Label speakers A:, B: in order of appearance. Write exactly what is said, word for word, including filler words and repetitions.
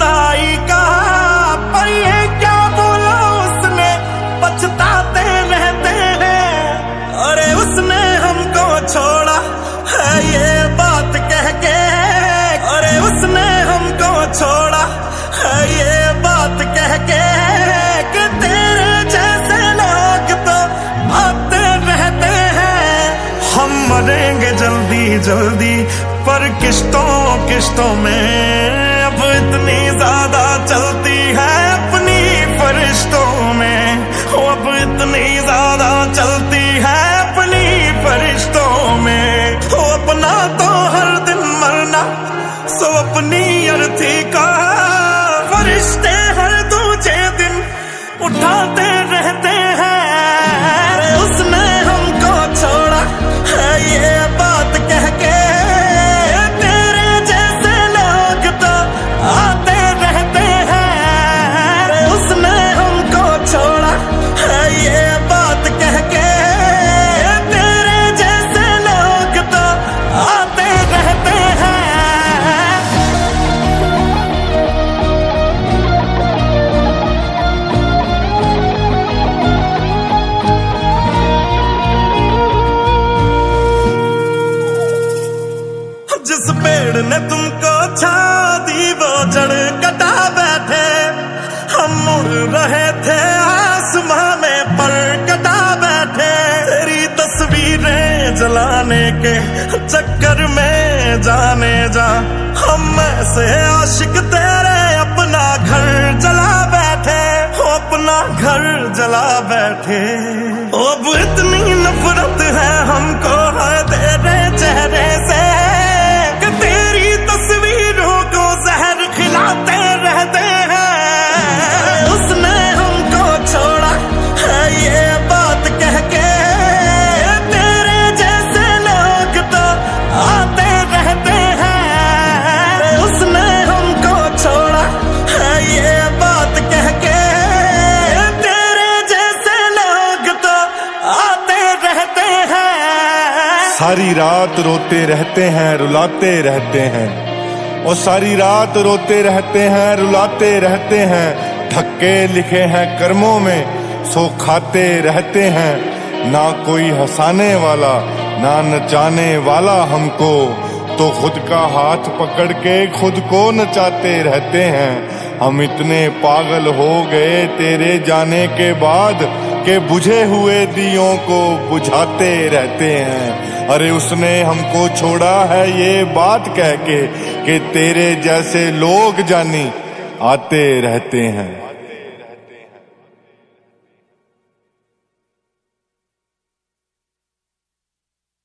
A: जुदाई का, पर ये क्या बोला उसने, पछताते रहते हैं। अरे उसने हमको छोड़ा है ये बात कह के, अरे उसने हमको छोड़ा है ये बात कह के, कि तेरे जैसे लोग तो आते रहते हैं। हम मरेंगे जल्दी जल्दी पर किश्तों किश्तों में, अब इतनी ज्यादा चलती है अपनी फरिश्तों में, अब इतनी ज्यादा चलती है अपनी फरिश्तों में। हो अपना तो हर दिन मरना, सो अपनी अर्थी का फरिश्ते हर दूजे दिन उठाते रहते हैं। उसने हमको छोड़ा है ये बात कह के, तेरे जैसे लोग तो आते रहते हैं। उसने हमको छोड़ा है ये बात कह के, तेरे जैसे लोग तो आते रहते हैं। जिस पेड़ ने तुमको छा दी वो जड़ कटा बैठे, हम मुड़ रहे थे आसमां में पर कटा बैठे। तेरी तस्वीरें जलाने के चक्कर में जाने जा, हम ऐसे आशिक तेरे अपना घर जला बैठे, हो अपना घर जला बैठे। अब इतनी नफरत है हमको है तेरे चेहरे से, खिलाते रहते हैं। उसने हमको छोड़ा है ये बात कह के, तेरे जैसे लोग तो आते रहते हैं। उसने हमको छोड़ा है ये बात कह के, तेरे जैसे लोग तो आते रहते हैं।
B: सारी रात रोते रहते हैं रुलाते रहते हैं, और सारी रात रोते रहते हैं रुलाते रहते हैं। धक्के लिखे हैं कर्मों में सो खाते रहते हैं। ना कोई हंसाने वाला ना नचाने वाला हमको, तो खुद का हाथ पकड़ के खुद को नचाते रहते हैं। हम इतने पागल हो गए तेरे जाने के बाद के बुझे हुए दियों को बुझाते रहते हैं। अरे उसने हमको छोड़ा है ये बात कह के, कि तेरे जैसे लोग जानी आते रहते हैं।